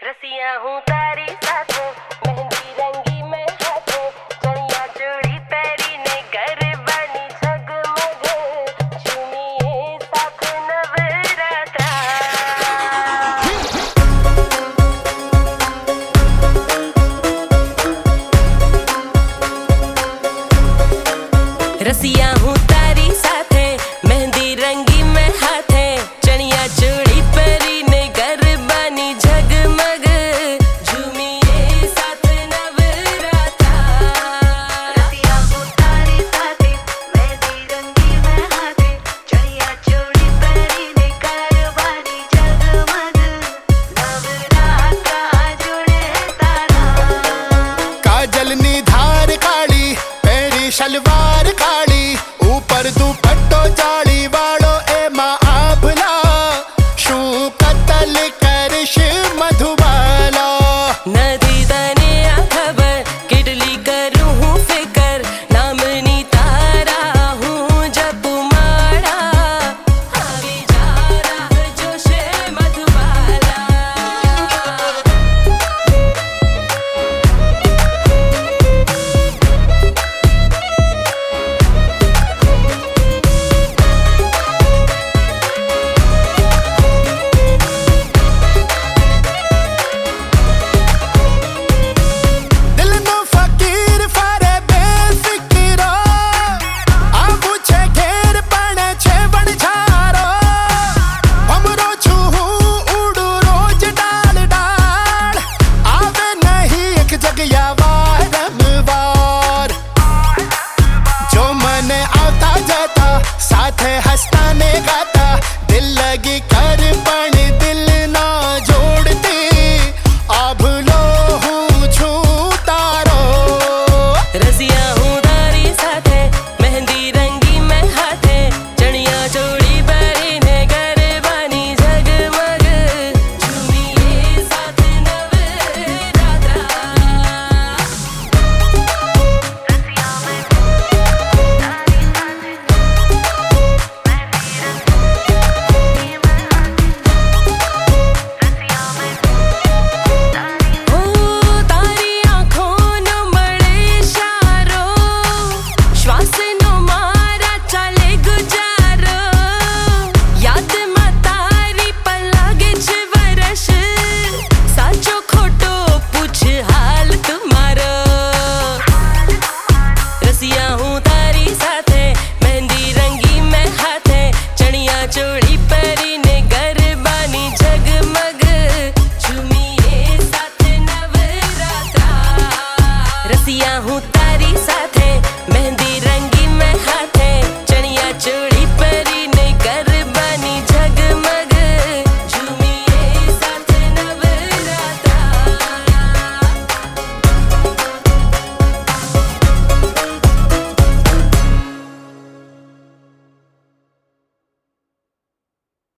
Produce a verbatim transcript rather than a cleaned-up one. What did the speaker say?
रसिया हूँ तारी साथे, मेहंदी रंगी मैं हाथे, चनिया चूड़ी पैरी ने गरबानी जगमग, झूमिए साथ नवरात्रा। रसिया हूँ तारी साथे, मेहंदी रंगी मैं हाथे, चनिया चूड़ी पैरी ने गरबानी जगमग, झूमिए साथ नवरात्रा। रसिया हूँ तारी साथे, मेहंदी रंगी मैं हाथे, चनिया चूड़ी पैरी ने गरबानी जगमग, नवरात्रा जुड़े तारा। काजल नी धार काली, पैरी शलवार काली, ऊपर दुपट्टो जाली।